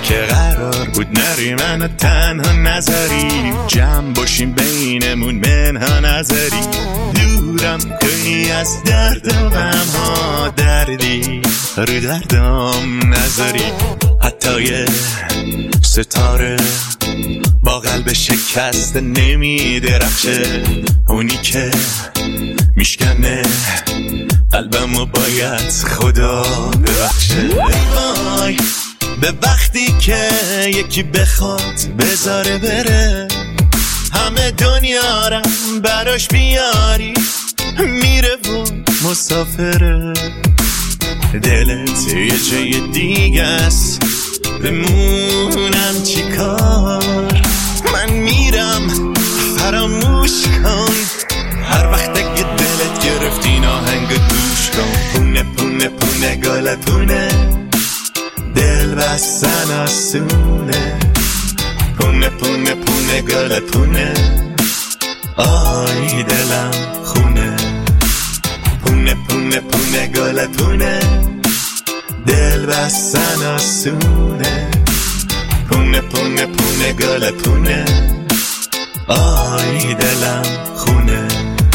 که قرار بود نری منو تنها نذاری، جمع باشیم بینمون منها نذاری، دورم کنی از درد و غم ها، دردی رو دردم نذاری. حتی یه ستاره با قلب شکست نمی درخشه، اونی که میشکنه قلبمو باید خدا ببخشه. وای به وقتی که یکی بخواد بذاره بره، همه دنیا رم براش بیاری، میره و مسافره. دلت یه جای دیگه است، بمونم چی کار؟ من میرم فراموش کن، هر وقت اگه دلت گرفت این آهنگ گوش کن. پونه پونه پونه گل پونه، دل بستن آسونه، پونه پونه پونه گل پونه، آی دلم خونه. پونه پونه پونه گل پونه، دل بستن آسونه، پونه پونه پونه گل پونه، آی دلم خونه.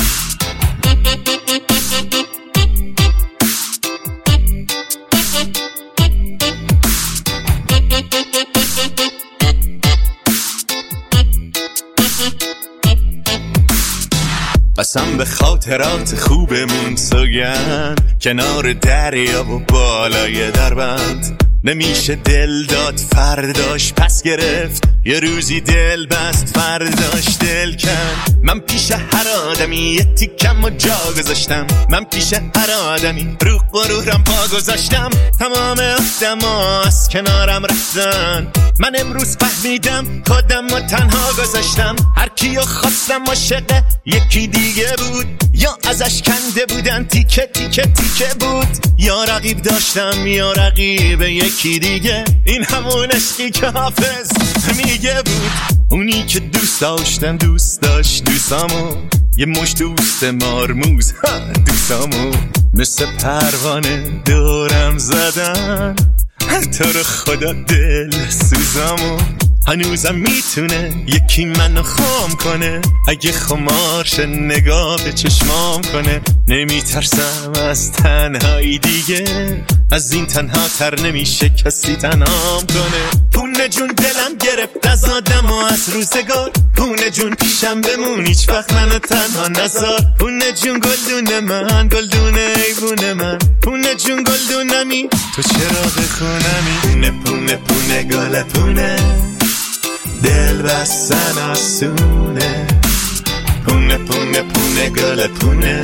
قسم به خاطرات خوبمون سوگند، کنار دریا و بالای دربند. نمیشه دل داد فرداش پس گرفت، یه روزی دل بست فرداش دل کن. من پیش هر آدمی یه تیکم و جا گذاشتم، من پیش هر آدمی رو غرورم پا گذاشتم. تمام آدما از کنارم رفتن، من امروز فهمیدم خودم رو تنها گذاشتم. هر کیو خواستم عاشق یکی دیگه بود، یا ازش کنده بودن تیکه تیکه تیکه بود، یا رقیب داشتم یا رقیب یکی دیگه. این همون عشقی که حافظ میگه بود، اونی که دوست داشتم دوست داشت دوستامو، یه مش دوست مارموز دوستامو مثل پروانه دورم زدن. تو رو خدا دل سوزامو، هنوزم میتونه یکی منو خام کنه، اگه خمارش نگاه به چشمام کنه. نمیترسم از تنهایی دیگه، از این تنها تر نمیشه کسی تنهام کنه. پونه جون دلم گرفت از آدم و از روزگار، پونه جون پیشم بمون هیچ وقت منو تنها نذار. پونه جون گلدون من، گلدون ایوون من، پونه جون گلدونمی تو چراغ خونمی. پونه پونه پونه گل پونه، دل بستن آسونه، پونه پونه پونه گل پونه،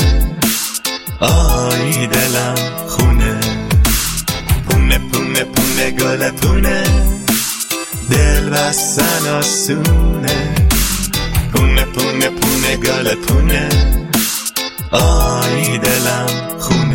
آی دلم خونه. پونه پونه پونه گل پونه، دل بستن آسونه، پونه پونه پونه گل پونه، آی دلم خونه.